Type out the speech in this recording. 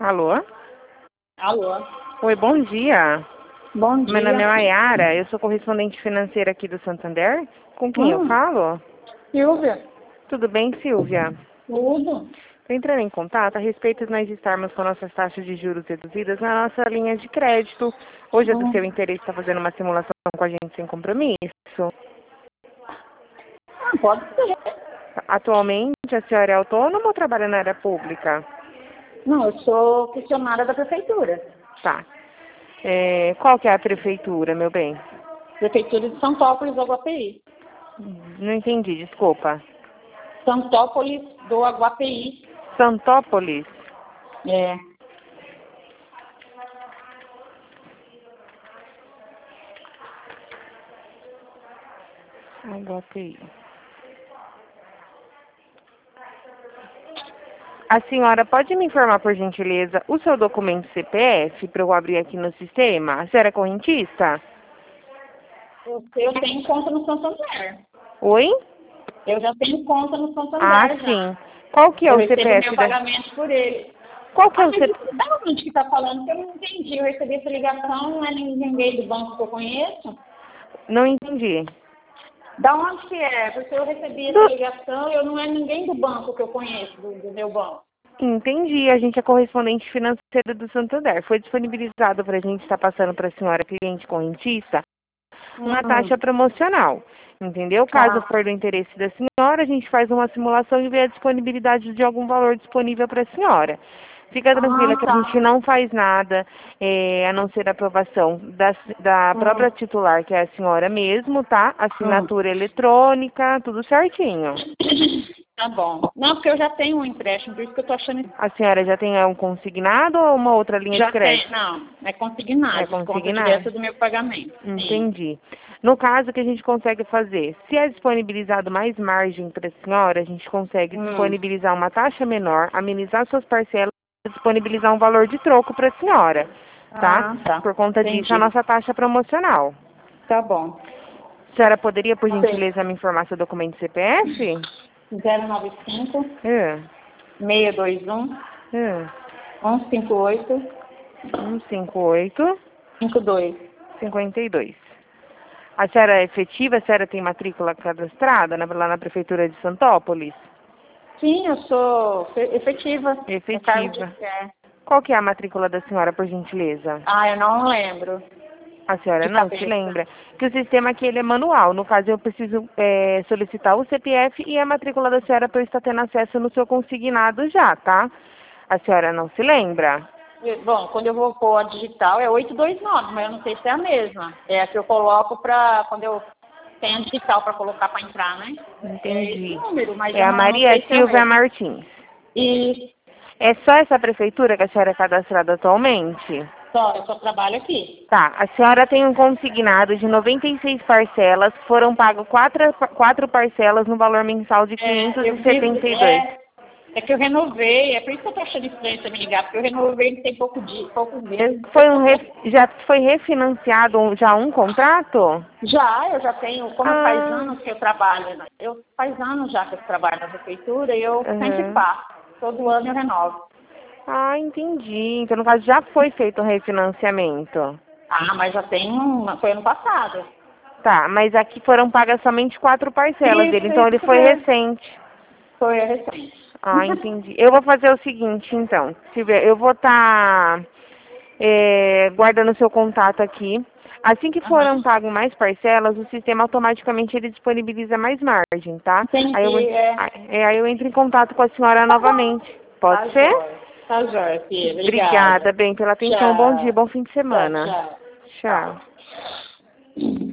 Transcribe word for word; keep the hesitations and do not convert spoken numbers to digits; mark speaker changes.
Speaker 1: Alô?
Speaker 2: Alô?
Speaker 1: Oi, bom dia.
Speaker 2: Bom dia.
Speaker 1: Meu nome é Mayara, eu sou correspondente financeira aqui do Santander. Com quem eu
Speaker 2: Hum,
Speaker 1: falo?
Speaker 2: Silvia?
Speaker 1: Tudo bem, Silvia?
Speaker 2: Tudo?
Speaker 1: Estou entrando em contato a respeito de nós estarmos com nossas taxas de juros reduzidas na nossa linha de crédito. Hoje é do
Speaker 2: Hum.
Speaker 1: seu interesse estar fazendo uma simulação com a gente sem compromisso.
Speaker 2: Ah, pode ser.
Speaker 1: Atualmente, a senhora é autônoma ou trabalha na área pública?
Speaker 2: Não, eu sou funcionária da prefeitura.
Speaker 1: Tá. É, qual que é a prefeitura, meu bem?
Speaker 2: Prefeitura de Santópolis do Aguapeí.
Speaker 1: Não entendi, desculpa.
Speaker 2: Santópolis do Aguapeí.
Speaker 1: Santópolis?
Speaker 2: É.
Speaker 1: Aguapeí. A senhora pode me informar, por gentileza, o seu documento C P F para eu abrir aqui no sistema? A senhora é correntista?
Speaker 2: Eu, eu tenho conta no Santander.
Speaker 1: Oi?
Speaker 2: Eu já tenho conta no Santander
Speaker 1: Ah,
Speaker 2: já.
Speaker 1: sim. Qual que é
Speaker 2: Eu
Speaker 1: o
Speaker 2: recebo
Speaker 1: C P F
Speaker 2: meu
Speaker 1: da...
Speaker 2: pagamento por ele.
Speaker 1: Qual que é
Speaker 2: Ah,
Speaker 1: o
Speaker 2: mas
Speaker 1: C P F?
Speaker 2: isso, da onde que está falando? Que eu não entendi. Eu recebi essa ligação, não é ninguém do banco que eu conheço.
Speaker 1: Não entendi.
Speaker 2: Da onde que é? Porque eu recebi essa
Speaker 1: Do...
Speaker 2: ligação, eu não é ninguém do banco que eu conheço, do, do meu banco.
Speaker 1: Entendi. A gente é correspondente financeiro do Santander. Foi disponibilizado para a gente estar passando para a senhora, cliente correntista, uma taxa
Speaker 2: Hum,
Speaker 1: promocional. Entendeu? Caso
Speaker 2: tá.
Speaker 1: for do interesse da senhora, a gente faz uma simulação e vê a disponibilidade de algum valor disponível para a senhora. Fica tranquila
Speaker 2: Ah,
Speaker 1: que a gente
Speaker 2: tá.
Speaker 1: não faz nada, é, a não ser a aprovação da, da
Speaker 2: Hum,
Speaker 1: própria titular, que é a senhora mesmo, tá?
Speaker 2: hum.
Speaker 1: Assinatura eletrônica, tudo certinho.
Speaker 2: Tá bom. Não, porque eu já tenho um empréstimo, por isso que eu tô achando.
Speaker 1: A senhora já tem um consignado ou uma outra linha de
Speaker 2: Já tem,
Speaker 1: crédito?
Speaker 2: não, é
Speaker 1: É
Speaker 2: consignado, conta
Speaker 1: consignado?
Speaker 2: direta do meu pagamento. Sim.
Speaker 1: Entendi. No caso, o que a gente consegue fazer? Se é disponibilizado mais margem para a senhora, a gente consegue
Speaker 2: Hum.
Speaker 1: disponibilizar uma taxa menor, amenizar suas parcelas e disponibilizar um valor de troco para a senhora, tá?
Speaker 2: Ah, tá.
Speaker 1: Por conta disso, a
Speaker 2: Entendi.
Speaker 1: nossa taxa promocional.
Speaker 2: Tá bom.
Speaker 1: A senhora poderia, por
Speaker 2: Sei.
Speaker 1: gentileza, me informar seu documento C P F?
Speaker 2: zero nove cinco,
Speaker 1: É,
Speaker 2: seis dois um,
Speaker 1: é.
Speaker 2: um cinco oito,
Speaker 1: um cinco oito,
Speaker 2: cinco dois.
Speaker 1: cinquenta e dois. A senhora é efetiva? A senhora tem matrícula cadastrada na- lá na Prefeitura de Santópolis?
Speaker 2: Sim, eu sou fe- efetiva. É cargo de
Speaker 1: Efetiva.
Speaker 2: é.
Speaker 1: Qual que é a matrícula da senhora, por gentileza?
Speaker 2: Ah, eu não lembro
Speaker 1: A senhora
Speaker 2: de
Speaker 1: não se
Speaker 2: cabeça.
Speaker 1: lembra? Que o sistema aqui ele é manual. No caso, eu preciso é, solicitar o C P F e a matrícula da senhora para eu estar tendo acesso no seu consignado já, tá? A senhora não se lembra?
Speaker 2: Eu- Bom, quando eu vou pôr a digital é oito dois nove, mas eu não sei se é a mesma. É a que eu coloco para quando eu tenho a digital para colocar para entrar, né? É esse
Speaker 1: Entendi.
Speaker 2: número, mas
Speaker 1: É
Speaker 2: eu
Speaker 1: a
Speaker 2: não, não
Speaker 1: Maria
Speaker 2: sei se é o
Speaker 1: Silvia
Speaker 2: mesmo.
Speaker 1: Martins.
Speaker 2: E
Speaker 1: É só essa prefeitura que a senhora é cadastrada atualmente?
Speaker 2: só, eu só trabalho aqui.
Speaker 1: Tá, a senhora tem um consignado de noventa e seis parcelas, foram pagas quatro, quatro parcelas no valor mensal de
Speaker 2: É,
Speaker 1: quinhentos
Speaker 2: eu
Speaker 1: e
Speaker 2: vi,
Speaker 1: setenta e dois.
Speaker 2: é, é que eu renovei, é por isso que eu tô achando estranho você me ligar, porque eu renovei tem pouco dia, poucos meses.
Speaker 1: Foi um re- já foi refinanciado um- já um contrato?
Speaker 2: Já, eu já tenho, como faz
Speaker 1: Ah,
Speaker 2: anos que eu trabalho, né? eu faz anos já que eu trabalho na prefeitura e eu sempre
Speaker 1: aham.
Speaker 2: faço. Todo ano eu renovo.
Speaker 1: Ah, entendi. Então, no caso, já foi feito um refinanciamento.
Speaker 2: Ah, mas já tem uma, foi ano passado.
Speaker 1: Tá, mas aqui foram pagas somente quatro parcelas dele,
Speaker 2: Isso,
Speaker 1: então ele
Speaker 2: isso
Speaker 1: foi
Speaker 2: mesmo.
Speaker 1: recente.
Speaker 2: Foi recente.
Speaker 1: Ah, entendi. Eu vou fazer o seguinte, então. Silvia, eu vou estar guardando o seu contato aqui. Assim que
Speaker 2: Aham.
Speaker 1: foram pago mais parcelas, o sistema automaticamente ele disponibiliza mais margem, tá? Aí eu,
Speaker 2: Entendi, é.
Speaker 1: aí aí eu entro em contato com a senhora
Speaker 2: Tá bom.
Speaker 1: novamente.
Speaker 2: Tá
Speaker 1: Pode ser?
Speaker 2: jóia. Tá jóia, filha.
Speaker 1: Obrigada,
Speaker 2: Obrigada.
Speaker 1: bem, pela atenção. Bom dia,
Speaker 2: Tchau.
Speaker 1: bom fim de
Speaker 2: Tchau,
Speaker 1: semana.
Speaker 2: tchau.
Speaker 1: Tchau.
Speaker 2: Tchau.